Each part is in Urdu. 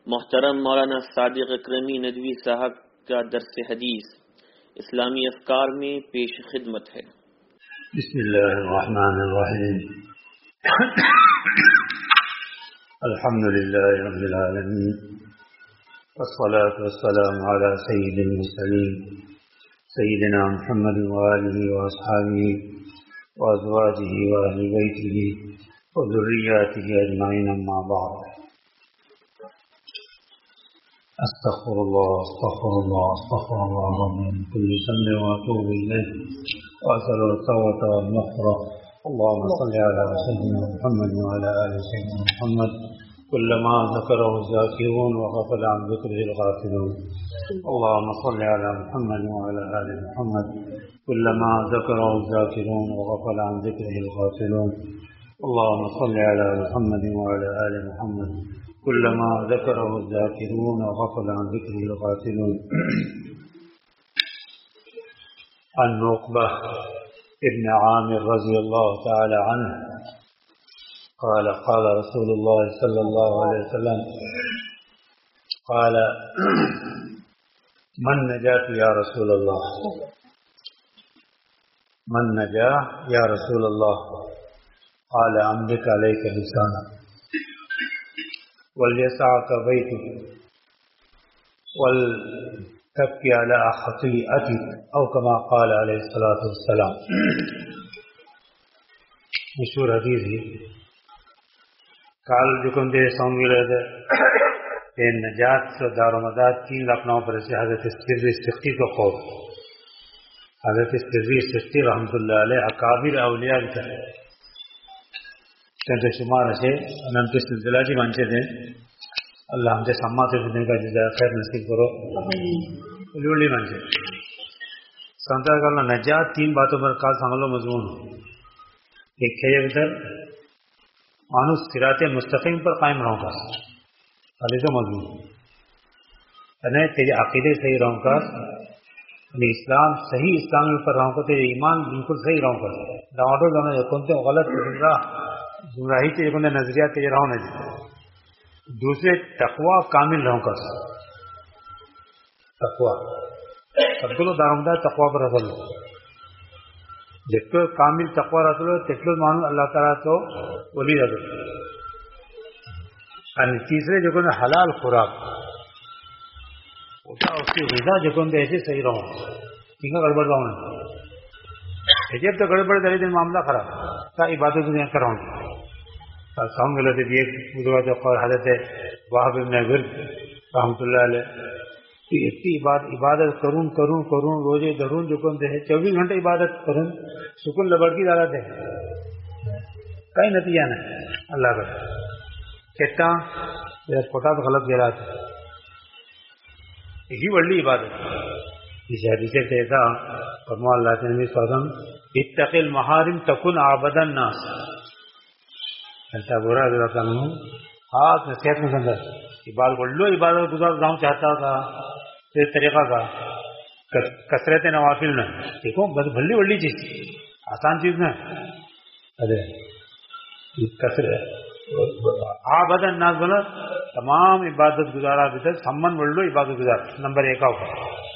محترم مولانا صادق اکرمی ندوی صاحب کا درس حدیث اسلامی افکار میں پیش خدمت ہے۔ بسم اللہ الرحمن الرحیم الحمد للہ رب العالمین والصلاة والسلام على سید المرسلین سیدنا محمد وآلہ واصحابہ وازواجہ واہل بیتہ وذریاتہ اجمعین، اما بعد۔ استغفر الله استغفر الله استغفر الله ربي من كل ذنب واتوب اليه واسال التوبه والمغفره۔ اللهم صل على سيدنا محمد وعلى ال سيدنا محمد كلما ذكره الذاكرون وغفل عن ذكره الغافلون۔ اللهم صل على محمد وعلى ال محمد كلما ذكره الذاكرون وغفل عن ذكره الغافلون۔ اللهم صل على محمد وعلى ال محمد كلما ذكره الذاكرون وغفل عن ذكره الغافلون۔ عن عقبة ابن عامر رضي الله تعالى عنه قال قال رسول الله صلى الله عليه وسلم قال من نجاة يا رسول الله، من نجاة يا رسول الله؟ قال أملك عليك لسانك وَلْيَسْعَكَ بَيْتُكَ وَلْتَبْكِ عَلَى خَطِيئَتِكَ، أو كما قال علیہ الصلاۃ والسلام۔ مشہور حدیث ہے۔ کال جکن دے سونگی لے کہ نجات سے دار و مداد 3 لکھنؤ پر سے حضرت سری سختی کو خوف، حضرت سری سختی رحمۃ اللہ علیہ اکابر اولیاء کا چند شمار سے انت سلسلہ کی منچے دیں۔ اللہ ہم سے سماعت دینے کا جزائے خیر نصیب کرو۔ لولی منچے سمجھا کرنا نجات 3 باتوں پر کال سنبھلو مضمون۔ ایک ہے ادھر مانوس صراط مستقیم پر قائم رہوں گا، حدیث و مضمون یعنی تیرے عقیدے صحیح رہوں گا، یعنی اسلام صحیح اسلامی پر رہوں گا، تیرے ایمان بالکل صحیح رہوں گا، ڈاؤٹو دونوں یقینتے غلط گمراہی کے یقین نظریات کے رہو نہیں۔ دوسرے تقوی کامل رہوں گا، تقوی سبکلو دارمدار تقوی پر رسول جتو کامل تقوی رسول تتلو مانو اللہ تعالیٰ تو ولی رسول۔ اور تیسرے جو کہ حلال خوراک ہوتا اس کی غذا جو کہ ایسے صحیح رہوں ٹھیک ہے، گڑبڑ رہوں نہیں جب تو گڑبڑ دے دن معاملہ خراب کا عبادت میں کراؤں گی۔ سام غلط ہے ایک حضرت وہاب ابن ورد رحمۃ اللہ علیہ اتنی عبادت کروں کروں کروں روزے دھروں جو کون دے 24 گھنٹے عبادت کروں سکون لبڑکی ڈالا دے کئی نتیجہ نہیں اللہ کا چٹا پھوٹا تو غلط گرا تھا یہی بڑی عبادت اس حدیث سے ایسا فرما اللہ کے نبی صلی اللہ علیہ وسلم اتق المحارم تکن عابد الناس۔ ایسا برا رہتا ہوں ہاتھ میں صحت میں سمجھا عبادت بڑھ لو عبادت گزار جاؤں چاہتا تھا اس طریقہ کا کثرت نوافل میں دیکھو بس بھلی بڑی چیز آسان چیز میں ارے کثرت عابد الناس بنا تمام عبادت گزارا بھی سمن بڑھ لو عبادت گزار نمبر 1 کا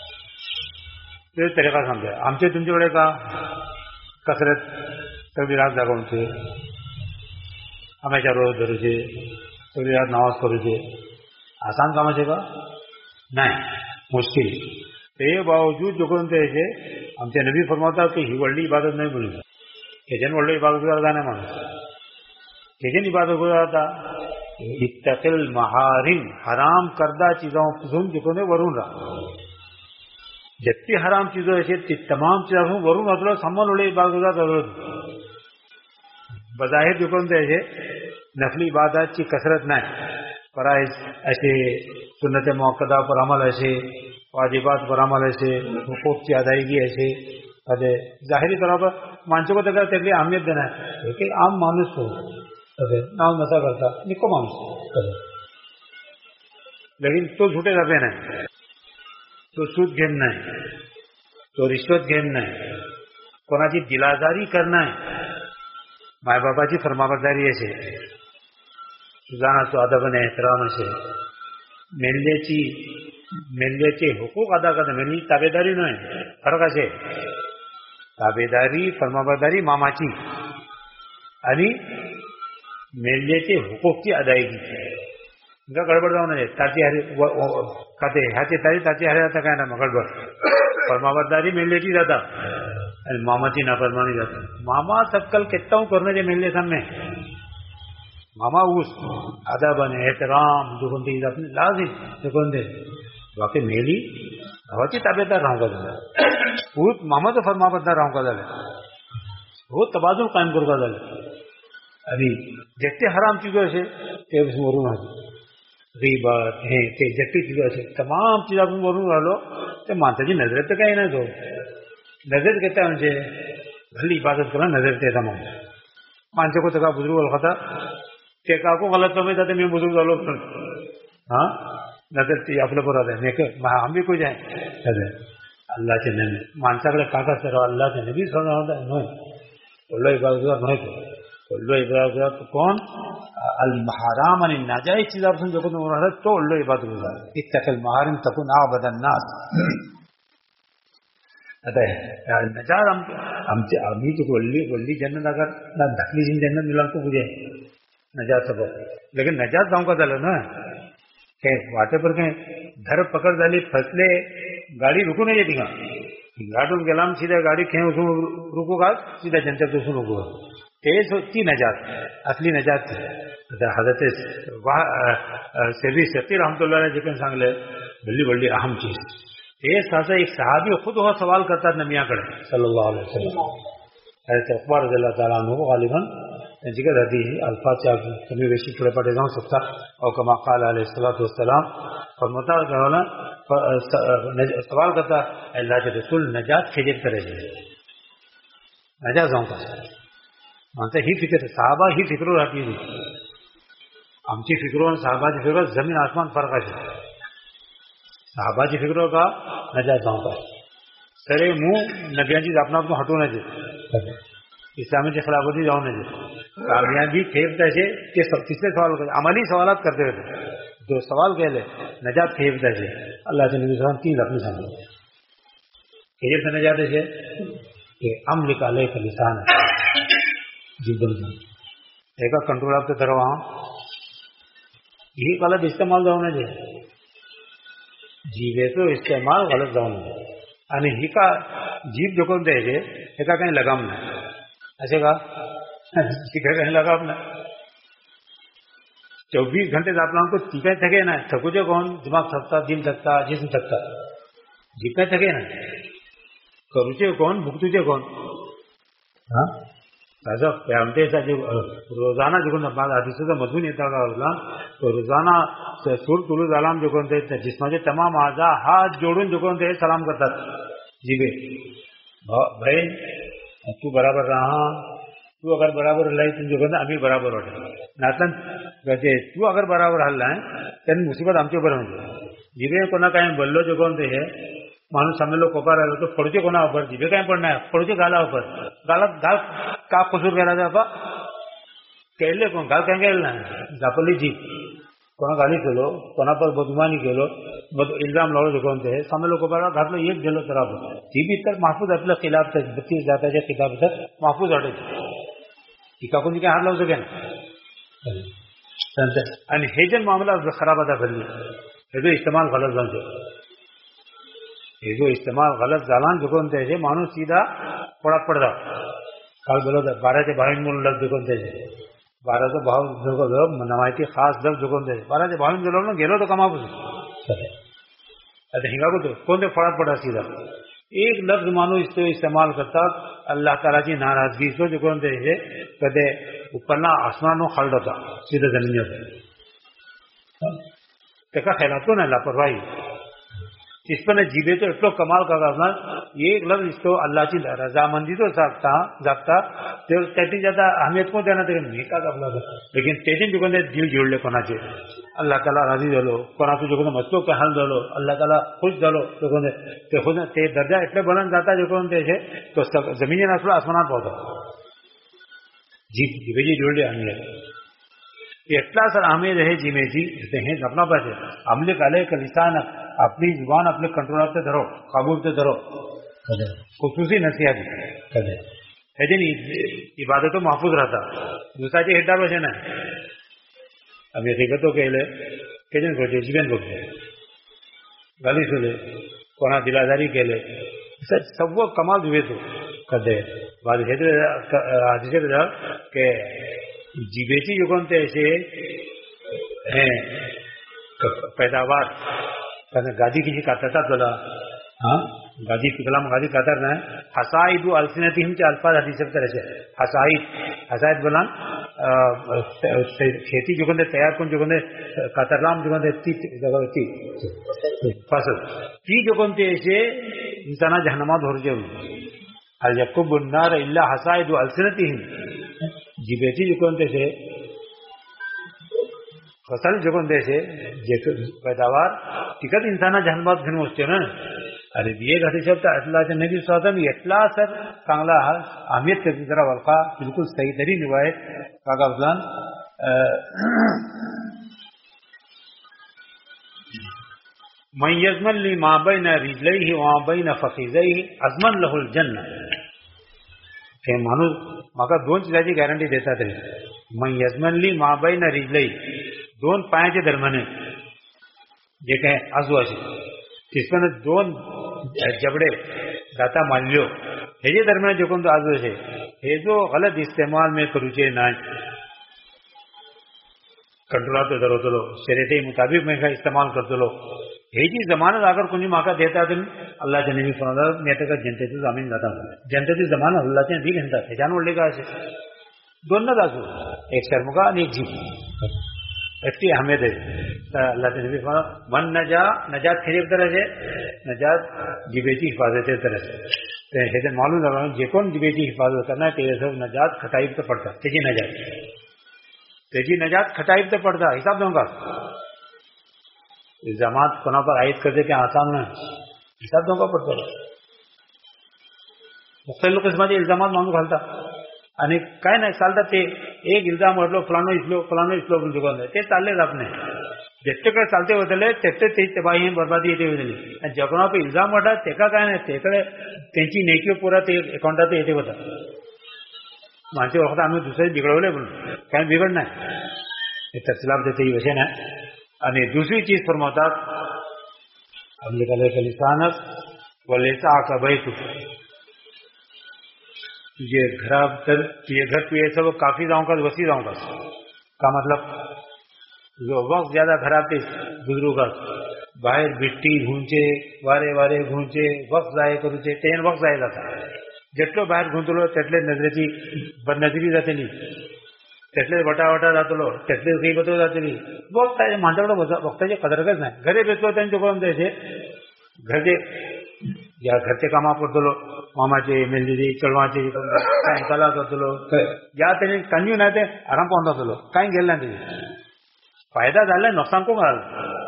طریقہ سمجھا ہم سے تم سے بڑے کا کثرت کبھی رات جاگا ان سے ہمیشہ روز دھرو سے کبھی رات نماز کرو سے آسان کام ہے گا نہیں مشکل تو یہ باوجود جو کون تھے ہم سے نبی فرماتا کہ ہی ورلڈی عبادت نہیں بولوں کہ جن ورلڈ عبادت گزارتا نہیں مانو کہ جن عبادت گزارتا اتق المحارم حرام کردہ چیزوں جو کون ورون رہا جتنی حرام چیزوں ایسے تمام چیزوں ورون مطلب سمن اڑے عبادت گزار بظاہر جو کون ایسے نفلی عبادات کی کثرت نہ فرائض ایسے سنت موقعہ پر عمل ایسے واجبات پر عمل ایسے حقوق کی ادائیگی ایسے ظاہری طور پر مانسوں کو تک لیے اہمیت دینا ہے لیکن عام مانوس کو نام نشا کرتا نکو مانوس لیکن تو جھوٹے کرتے نہیں تو سود گھیمنا ہے تو رشوت گھیمنا ہے کونا جی دلازاری کرنا ہے ماں بابا جی فرما برداری سے سزانا تو ادب نے احترام سے मेल्ल्याचे हुकूक अदा करता मेल्ली ताबेदारी न्हय फरक अशें ताबेदारी फर्माबरदारी मामाची आणि मेल्ल्याचे हुकूकची अदायगी हिंगा गडबड जाऊ नये ताची हारी खाते ह्याचे तारी ताची हारी जाता काय ना गडबड फर्माबरदारी मेल्ल्याची जाता आणि मामाची नाफरमानी जाता मामा सक्कल केत्ताऊ करण्याचे मेल्ले सामने मामा उस अदब आणि एहतराम जो कोणते अपनी लाजिम जो कोणते बाकी मेली गावाची ताबेदार राहू का झालं खूप मामाचं फर्माबरदार राहू का झालं हो तबाजू कायम करू का झालं आणि जेते हराम चीजो असे ते वरून राहतो गीबत हे ते जेते चीजो असे तमाम चीज आपण वरून राहिलो ते माणसाची नजरेत तर काही नाही तो नजर घेता म्हणजे भली इबादत करा नजर ते तमाम माणसं को का बुजुर्ग होता ते काकू गलत समजता ते मी बुजुर्ग झालो हाँ नजर ती आपलं बरोबर आहे नेक हम भी कुछ आहे नजर अल्लाहचे नबी माणसाकडे काका सर्व अल्लाहचे नबी होता नाही बोललो इबादत नाही बोललो इबादत कोण अल हराम आणि नाजायज चीजापासून जो कोण राहतात तो बोललो इबादत होता इत्तकल महारिम तकून आबदन नास आता नजात आम्ही तो बोलली जन्नत अगर ना धकली जिन जन्नत मिला तो मुझे नजात सबक लेकिन नजात जाऊं का झालं ना काय वाटे पर काय धर पकड झाली फसले गाडी रुकू नाही येते का गाडून गेला सीधा गाडी खेळ उसून रुकू का सीधा जनतेत उसून रुकू तेच ती नजात असली नजात हजरत सेवी सती रहमतुल्लाह ने जिकन सांगले बल्ली बल्ली अहम चीज एक सासा एक सहाबी खुद वो सवाल करतात नबियाकडे सल्लल्लाहु अलैहि वसल्लम हजरत अकबर रज़ियल्लाहु ताला अन्हु गालिबन जिक्र हदीस अल्फाज कमी बेशी थोड़े पढ़े जाऊँ सकता और कमा क़ाल अलैहिस्सलातु वस्सलाम फरमाता सवाल करता अल्लाह के रसूल नजात खेजेत करायचे नजात जाऊँ का माणसं ही फिक्र साहबा ही फिक्र राहती आमची फिक्र आणि साहबाची फिक्र जमीन आसमान फरक आहे साहबाची फिक्र का नजात जाऊँ का सरे मुंह नबियांची अपना आपको हटू न दे इस्लामी खिलाफती जाऊ नये कामयाबी खेप त्याचे ते तिसरे सवाल करते अमली सवालात करते होते जो सवाल केले नजात खेप त्याचे अल्लाहचे नबी सलाम तीन अपनी सांगितले खेप से नजात है कि अमल का लेख लिसान है जीवन एका कंट्रोल आपते धरवा ही गलत इस्तेमाल जाऊ नये जीवेचो इस्तेमाल गलत जाऊ नये आणि ही का जीभ जोखून द्यायचे एका काही लगाम नाही ऐसे का टीका कहीं लगा अपना 24 घंटे आपने को टीका थके ना थकुचे कौन दिमाग थकता दिल थकता जिस्म थकता जितना थके ना करूचे कौन भुगतुचे कौन हाँ ऐसा प्यामते ऐसा जो रोजाना जो हदीसों का मजमून येता होगा तो रोजाना सुर तुलू सलाम जो कोणते जिस्माचे तमाम आजा हात जोडून जो कोणते सलाम करतात जीवे बहन तू बराबर रहा तू अगर बराबर हल्ला तुम जो कहते आम्ही बराबर वाटे नातन कहते तू अगर बराबर हल्ला आहे त्यांनी मुसीबत आमच्या बरोबर होते जिबे कोणा काय बोललो जो कोणते हे माणूस समजलो कोपा राहिलो तो पडूचे कोणा वापर जिबे काय पण नाही पडूचे गाला वापर गालात गाल का कसूर करायचा बाबा केले कोण गाल काय केलं नाही जापली जीप कोणा गाली केलो कोणा पर बदगुमानी केलो इल्जाम लावलो जो कोणते हे समजलो कोपा घातलं एक गेलो तर आपण ती बी तर महफूज आपल्या खिलाफ 32 जाताच्या खिलाफ तर महफूज वाटायची टीका कोणी काय हात लावतो काय आणि हे जे मामला खराब आता घडली हे जो इस्तेमाल गलत जाणतो हे जो इस्तेमाल गलत झाला जो कोणते हे माणूस सीधा पडात पडता काल बोलत 12च्या भावीन म्हणून लग जो कोणते 12चा भाव जो माहिती खास लग जो कोणते 12च्या भावीन गेलो ना गेलो तो कमापासून आता हिंगा बोलतो कोणते फळात पडा सीधा एक लफ्ज माणूस तो इस्तेमाल करतात अल्लाह तालाची नाराजगी तो जो कोणते हे कदे उपरला आसमानो खाल्ड होता सीधा जमिनीवर त्याका खेळातो ना लापरवाही इसपणे जिभेचो इतलो कमाल करता एक लफ्ज इसतो अल्लाहची रजामंदी तो जागता त्याची जाता अहमियत कोण देणार तरी मी का आपला लेकिन तेजे जो कोणते दिल जोडले कोणाचे अल्लाह ताला राजी झालो कोणाचं जो कोणते मस्तो हाल झालो अल्लाह ताला खुश झालो जो कोणते ते दर्जा इतले बुलंद जाता जो कोणते हे तो जमिनीन असलो आसमानात पावता जिभेची जोडली आणले اطلاع سر عامر ہے جی میں جی ہیں اپنا بات ہے عمل علیہ کا لسان اپنی زبان اپنے کنٹرول پہ دھرو قابو پہ دھرو خصوصی نصیحت ہے جی عبادت محفوظ رہتا دوسرا چیز ہڈا بچے نا اب یہ حقیقتوں کے لیے کجن کو جیبین کو گالی سلے کونا دلاداری کے لیے سب وہ کمال ہوئے تو کرتے بعد حدیث کہ جیبیتی جو کون تھے ایسے ہیں پیداوار گادی کسی کا تتا بولا ہاں گادی کلام گادی قطر نہ حسائد السنتہم کے الفاظ حدیث کی طرح سے حسائد بولا کھیتی جو کون تیار کون جو کون قطرلام جو کون تی فصل کی جو کون تھے ایسے انسان جہنما دھور جو هل يكب النار الا حسائد السنتهم جیبیتی جو کون تھے فصل جو کون تھے پیداوار ٹکٹ انسان جہنما دھن موچتے نا ارے یہ گھٹی شب تا اطلاع نبی صلی اللہ علیہ وسلم اطلاع سر کانگلا اہمیت کے ذرا والقا بالکل صحیح ترین روایت کاغا فلان من یضمن لی ما بین رجلیہ وما بین فخذیہ اضمن له الجنہ کہ مانو ماکا دون چیزیں گارنٹی دیتا تھے من یضمن لی ما بین رجلیہ دون پائیں کے درمیانے یہ کہیں ازوا سے اس میں دون جبڑے داتا مالیو یہ درمیان جو کون تو ازوا سے یہ جو غلط استعمال میں کروچے نہ کنٹرول تو درو تو شریعت مطابق میں کا استعمال کرتے لو یہ چیز زمانہ اگر کنی ماکا دیتا تھا اللہ کے نبی فرمایا نیت کا جنتے تو زمین لاتا جنتے تو زمانہ اللہ کے نبی گھنٹہ ہے جانور لے گا ایسے دونوں داسو ایک شرمگا ایک جی ایسی اہمیت ہے اللہ کے نبی فرمایا من نجات پھر طرح سے نجات جبیتی حفاظت طرح سے معلوم لگا جی کون جبیتی حفاظت کرنا ہے تیرے سب نجات کھٹائی تو پڑتا تیجی نجات کھٹائی تو پڑتا حساب دوں گا الزامات کونا پر عائد کر دے کہ آسان نہ حساب دوں گا پڑتا مختلف قسم کے الزامات مانگو گھالتا یعنی کہیں نہ سالتا تے ایک الزام ہٹ لو فلانو اس لو بول چکا تے چالے گا اپنے جتنے کا چالتے ہوتے لے تیتے تیج تباہی ہیں بربادی ہوتے ہوتے جگہوں پہ الزام ہٹا تیکا کہیں نہ تیکڑے تینچی نیکیوں پورا تے اکاؤنٹا تے ہوتے ہوتا مانچے وقت ہمیں دوسرے بگڑو لے بولو کہیں بگڑنا ہے یہ تفصیلات دیتے ہی ویسے نا یعنی دوسری چیز فرماتا ہم لکھ لے کہ لسانت ولیسا کا بیت یہ گھر پہ سب کافی جاؤں کا وسیع جاؤں کا مطلب جو وقت زیادہ خراب تھے بزرگوں کا باہر مٹی گھونچے وارے گھونچے وقت ضائع کروچے تین وقت ضائع جاتا جتلو باہر گھونتلو تٹلے نظرتی بد نظری جاتے نہیں تٹلے وٹا جاتے لو تٹلے کئی بتو جاتے نہیں وقت ہے مانتا وقت ہے قدر کرنا ہے گھرے بیچو تین جو کام دے گھر کے یا گھر کے کام کرتے لو ماما چاہیے مل جی چڑوا چاہیے کلا کرتے لو یا تین کنجو نہ آرام پہنچا لو کہیں گیل نہ چاہیے فائدہ ڈالے نقصان کو مال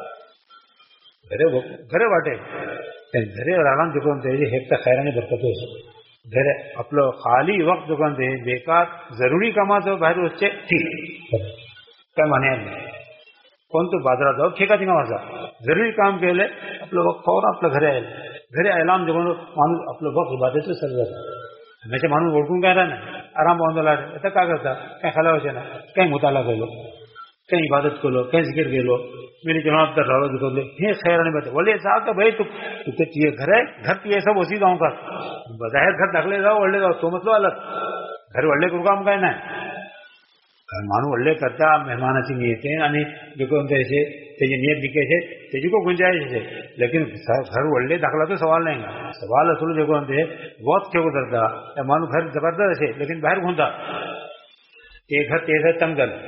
گھرے واٹے گھرے اور آرام جو ایک تو خیرانی برکت گھر اپنا خالی وقت جو دے بیکار ضروری کما تو باہر اس سے ٹھیک کیا مانے کون تو بازار جاؤ ٹھیکا ٹھیکا واسا ضروری کام کے لیے اپنا وقت فوراً اپنا گھر اعلان جو مانو اپنا وقت عبادت سے سر جاتا ہمیشہ مانو اوڑکوں کہہ رہا نا آرام پہنچ لا رہے ایسا کیا کرتا کہیں خلا ہو نا کہیں مطالعہ کر لو کہیں عبادت کر لو کہیں ذکر کر لو میری جناب در رہو جو یہ خیر نہیں بتا بولے صاحب تو بھائی تو یہ گھر ہے گھر تو یہ سب اسی جاؤں کا بظاہر گھر داخلے جاؤ وڑلے جاؤ تو مطلب الگ گھر وڑلے کو کام کہنا ہے مانو وڑلے کرتا مہمان اچھی نیت ہیں جو ایسے تیجی نیت دکھے سے تیجی کو گنجائش ہے لیکن گھر وڑلے داخلہ تو سوال نہیں گا سوال اصل جو بہت کیوں گزرتا یا مانو گھر زبردست ہے لیکن باہر گھومتا ایک گھر تیز ہے تنگ گھر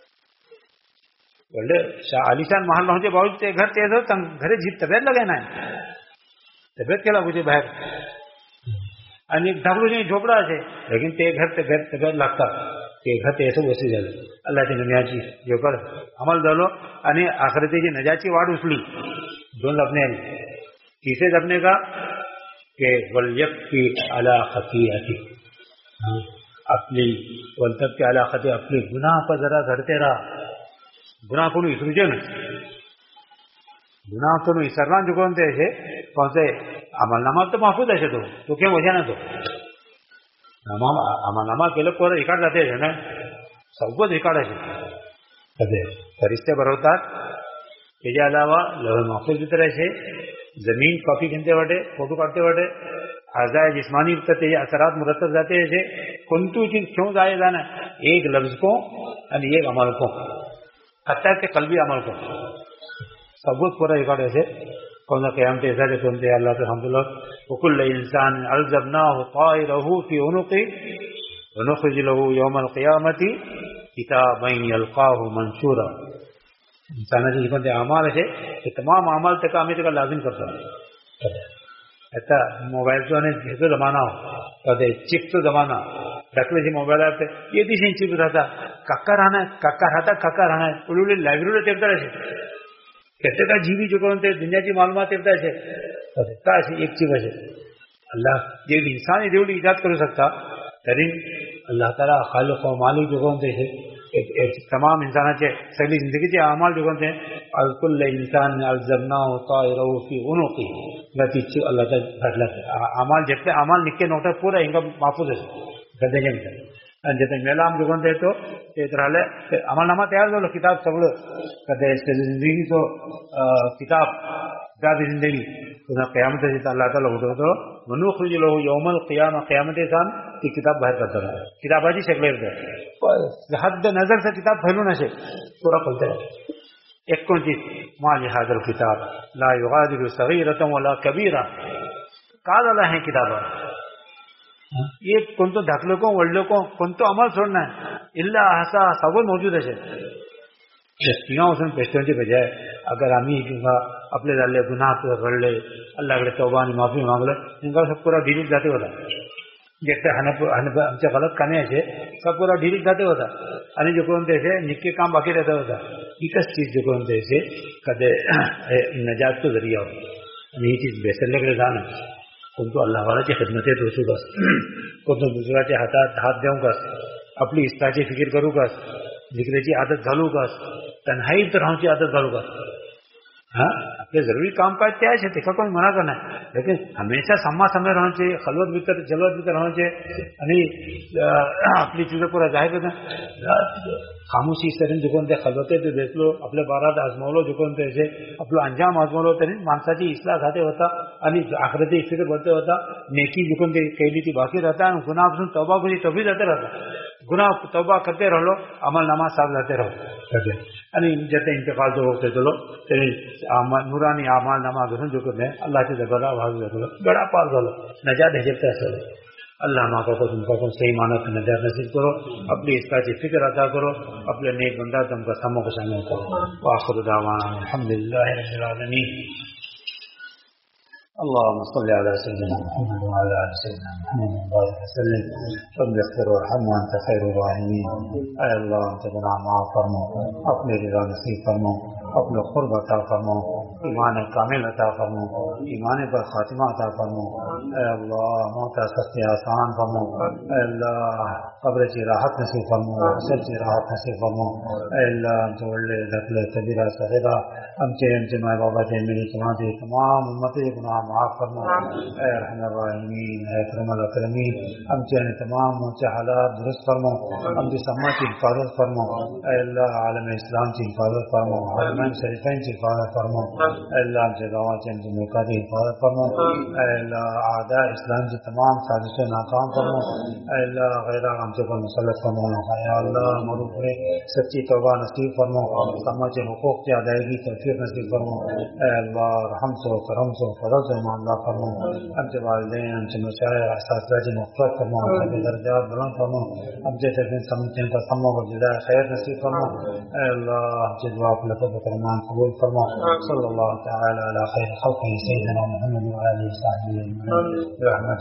بولے عالیشان محل ہوتے باوجود گھر تیز ہو تنگ گھر جیت طبیعت لگانا ہے طبیعت کیا لگو باہر ڈھاکلو نہیں جھوپڑا ہے لیکن تے گھر طبیعت لگتا کہ گھر تے ایسے ویسے جائے اللہ کی دنیا چی جو کر عمل ڈالو آخرتی کی نجاتی واڑ اسلی دونوں اپنے تیسرے اپنے کا کہ ولیکفی علی خطیئتی اپنی ولتب کے علی خطیئتی اپنے گناہ پر ذرا گھڑتے رہا گناہ کو اسرجے نا گناہ تو اسرنا جو کون تھے کون سے عمل نامہ تو محفوظ ہے تو کیا وجہ نا تو عمل نامہ کے لوگ کو ریکارڈ رہتے ہیں نا سب کو ریکارڈ ہے فرشتے بروتار کے علاوہ لوح محفوظ کی طرح سے زمین کاپی گنتے بٹے فوٹو کاٹتے بٹے اعضاء جسمانی کرتے اثرات مرتب جاتے ہیں کنتو چیز کیوں ضائع جانا ایک لفظ کو یعنی ایک عمل کو حتیٰ کہ قلبی عمل کو سب کچھ پورا ریکارڈ ایسے کون سا قیامت ایسا جو سنتے اللہ کے الحمد للہ وکل انسان الزمناہ طائرہ فی عنقہ ونخرج له یوم القیامت کتابا یلقاہ منشورا انسان جو سنتے اعمال ہے کہ تمام اعمال تک آمیت کا لازم کرتا ہے ایسا موبائل تو جیسے زمانہ ہو کہتے چپ تو زمانہ ڈاکٹر جی موبائل آتے یہ بھی چپ رہتا ککا رہنا ہے ککا رہتا ککا رہنا ہے اولو لائبریری تیرتا رہے کہتے کا جی بھی جو کہتے دنیا کی معلومات تیرتا ہے ایک چیز ہے اللہ یہ انسان یہ دیوڑی ایجاد کر سکتا ترین اللہ تعالیٰ خالق و مالک جو کہتے ہیں تمام انسان سگلی زندگی کے اعمال جو کہتے ہیں الکل انسان الزمناہ طائرہ فی عنقہ گتی اللہ تعالیٰ اعمال جتنے اعمال نکے نوٹا پورا ان کا محفوظ ہے گدے کے مثال جتنے میلام جو کہتے تو عمل نامہ تیار کرو کتاب سب کہتے زندگی تو کتاب ذات زندگی قیامت اللہ تعالیٰ اٹھو تو ونخرج له یوم القیامہ قیامت انسان کی کتاب باہر کرتا رہا کتاب آجی شکل حد نظر سے کتاب پھیلو نہ سے پورا کھلتے رہے ایک کون چیز ما لهذا الكتاب لا يغادر صغیرة ولا کبیرہ کال اللہ ہے کتاب یہ کون تو دھکلوں کو وڑلوں کو کون تو عمل چھوڑنا ہے اللہ احسا سب موجود ہے کیوں اس میں پیشتوں کے بجائے اگر ہم ہی اپنے ڈالے گناہ تو کر لے اللہ کے توبہ معافی مانگ لے ان کا سب پورا ڈیلیٹ جاتے ہوتا جیسے ہم سے غلط کرنے سے سب پورا ڈیلیٹ جاتے ہوتا یعنی جو کون سے نکے کام باقی رہتا ہوتا ایک چیز جو کون سے کدے نجات تو ذریعہ ہو یعنی یہ چیز بہتر لگ رہا نا کون تو اللہ والا کی خدمتیں تو سو بس کون تو دوسرا کے ہاتھ دوں گا اپنی اصلاح کی فکر کروں گا ذکر کی عادت گھالوں گا تنہائی تو رہوں کی عادت گھالوں گا ہاں اپنے ضروری کام کا اتیاج ہے دیکھا کوئی منع کرنا ہے لیکن ہمیشہ سما سمے رہنا چاہیے خلوت بھیتر جلوت بھیتر رہنا چاہیے یعنی اپنی چیزوں پورا ظاہر کرنا خاموشی سرین جکن تے خلوتے تو دیکھ لو اپنے بارات آزمولو جکن تے ایسے اپنے انجام آزمولو ترین مانساچی اصلاح کھاتے ہوتا یعنی آخرتی فکر بڑھتے ہوتا نیکی جکن تے کہلی تھی باقی رہتا ہے گناہ پسند توبہ کو تو بھی رہتے رہتا گناہ توبہ کرتے رہ لو عمل نامہ صاحب رہتے رہو یعنی جتنے انتقال تو ہوتے چلو نورانی اعمال نامہ گھن جو کرنے اللہ سے بڑا بھاگ لو بڑا پال لو نجات ہے چلو اللہ ماں کو تم کو صحیح معنی سے نجات نصیب کرو اپنی اصلاح کی فکر عطا کرو اپنے نیک بندہ تم کا سموں کو شامل کرو وآخر دعوانا الحمدللہ رب العالمین اللهم صل على سيدنا محمد وعلى آل سيدنا محمد وبارك وسلم رب اغفر وارحم وانت خير الراحمين اے اللہ انت گناہ معاف فرمو اپنے رضا نصیب فرمو اپنے قرب عطا فرمو ایمان کامل عطا فرمو ایمان پر خاتمہ عطا فرمو اے اللہ موت سستی آسان فرمو اے اللہ قبر کی راحت نصیب فرمو سب کی راحت نصیب فرمو اے اللہ انت ولے دخل کبیرہ صغیرہ ہم سے مائے بابا سے میری تمہاری تمام امتی گناہ معاف فرمو اے رحم الراحمین اے اکرم الاکرمین ہم سے تمام موچے حالات درست فرمو ہم سے سما کی حفاظت فرمو اے اللہ عالم اسلام کی حفاظت فرمو حرمین شریفین کی حفاظت فرمو اے اللہ ہم سے گواہ سے ہم سے ملکہ کی حفاظت فرمو اے اللہ اعداء اسلام کی تمام سازشیں ناکام فرمو اے اللہ غیرہ ہم سے پر مسلط فرمو اے اللہ مروف ہے سچی توبہ نصیب فرمو سما کے حقوق کی ادائیگی توفیق نصیب فرمو اے اللہ رحم سو کرم سو فضل سے معاملہ فرمو ہم سے والدین ہم سے مشاعر اساتذہ کی مغفرت فرمو ہم سے درجات بلند فرمو ہم سے سمجھنے کا سمو و جزائے خیر نصیب فرمو اے اللہ ہم سے دعا کو لطف و کرمان قبول فرمو صلی اللہ تعالی علی خیر خلقہ سیدنا محمد و آلہ وصحبہ اجمعین برحمتک